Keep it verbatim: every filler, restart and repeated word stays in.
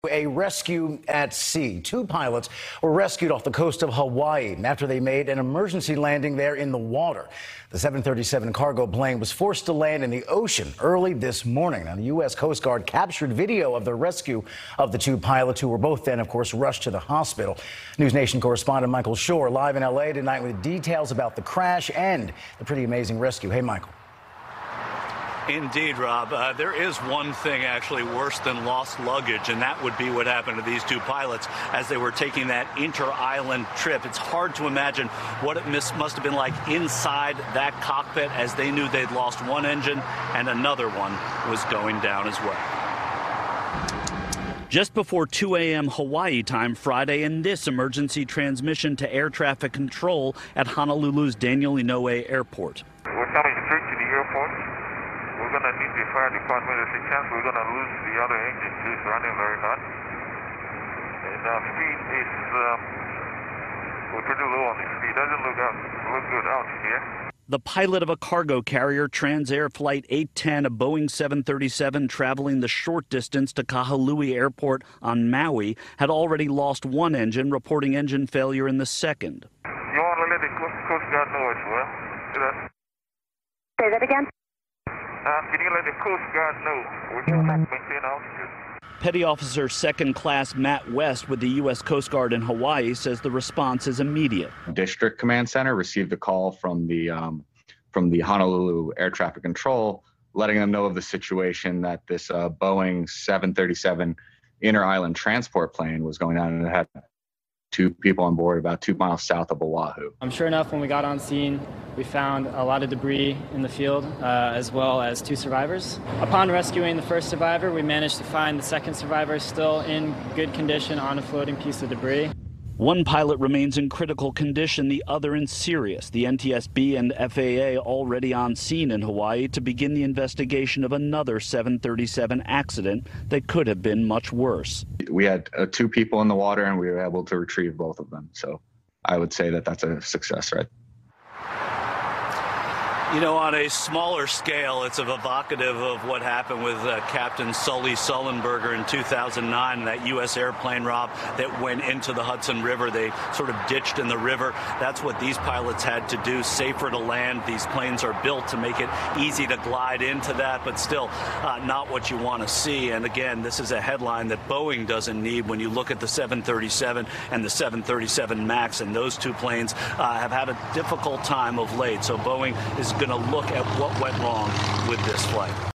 A rescue at sea. Two pilots were rescued off the coast of Hawaii after they made an emergency landing there in the water. The seven thirty-seven cargo plane was forced to land in the ocean early this morning. Now, the U S Coast Guard captured video of the rescue of the two pilots, who were both then, of course, rushed to the hospital. News Nation correspondent Michael Shore live in L A tonight with details about the crash and the pretty amazing rescue. Hey, Michael. Indeed, Rob. Uh, there is one thing actually worse than lost luggage, and that would be what happened to these two pilots as they were taking that inter-island trip. It's hard to imagine what it must have been like inside that cockpit as they knew they'd lost one engine and another one was going down as well. Just before two a m Hawaii time Friday, in this emergency transmission to air traffic control at Honolulu's Daniel Inouye Airport. We're coming straight to the airport. We're going to need the fire department. There's a chance we're going to lose the other engine, too. It's running very hot. And uh, speed is, um, we're pretty low on the speed. Doesn't look, out, look good out here. The pilot of a cargo carrier, Transair Flight eight ten, a Boeing seven thirty-seven traveling the short distance to Kahului Airport on Maui, had already lost one engine, reporting engine failure in the second. You want to let the Coast Guard know as well? That... Say that again? Uh, can you let the Coast Guard know? We're trying to maintain altitude. Petty Officer Second Class Matt West with the U S Coast Guard in Hawaii says the response is immediate. District Command Center received a call from the um, from the Honolulu Air Traffic Control, letting them know of the situation that this uh, Boeing seven thirty-seven inter-island transport plane was going down, and it had two people on board about two miles south of Oahu. Um, sure enough, when we got on scene, we found a lot of debris in the field, uh, as well as two survivors. Upon rescuing the first survivor, we managed to find the second survivor still in good condition on a floating piece of debris. One pilot remains in critical condition, the other in serious. The N T S B and F A A already on scene in Hawaii to begin the investigation of another seven thirty-seven accident that could have been much worse. We had uh, two people in the water, and we were able to retrieve both of them. So I would say that that's a success, right? You know, on a smaller scale, it's evocative of what happened with uh, Captain Sully Sullenberger in two thousand nine, that U S airplane, Rob, that went into the Hudson River. They sort of ditched in the river. That's what these pilots had to do, safer to land. These planes are built to make it easy to glide into that, but still uh, not what you want to see. And again, this is a headline that Boeing doesn't need when you look at the seven thirty-seven and the seven thirty-seven MAX, and those two planes uh, have had a difficult time of late. So Boeing is going to look at what went wrong with this flight.